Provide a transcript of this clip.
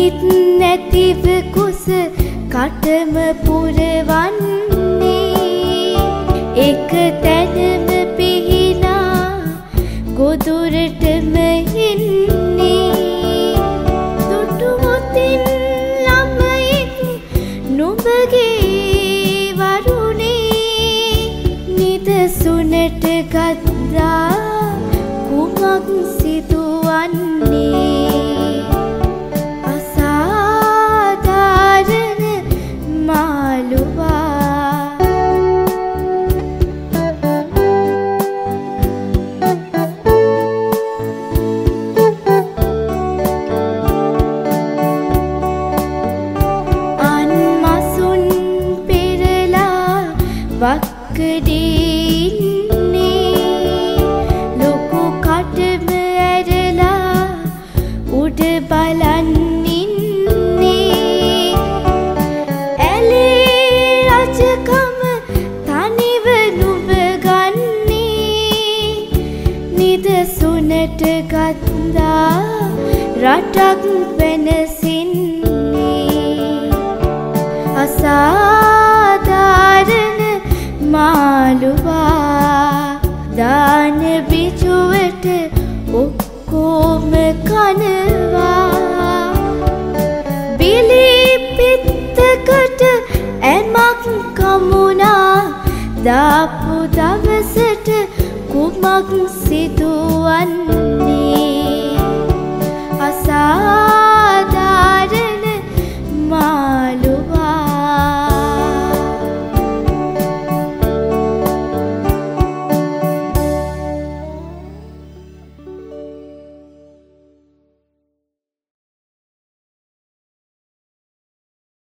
හිත් නැතිව කුස කටම පුරවන්නේ එක තැනම පිහිනා ගොදුරටම එන්නේ දුටුවොතින් ළමයෙක් නුඹගේ වරුණේ නිදසුනට ගත්තා කුමක් සිදුවන්නේ වක්කඩින්නේ ලොකු කටම ඇරලා උඩ බලන්නින්නේ ඇලේ රජකම තනිව නුඹ ගන්නේ නිදසුනට ගත්තා රටක් වෙනසින්නේ අසාධාරණ මාළුවා දාන බිජුවට ඔක්කොම කනවා බිලි පිත්තකට ඇමක් කමුණා දාපු දවසට කුමක් සිදුවන්නේ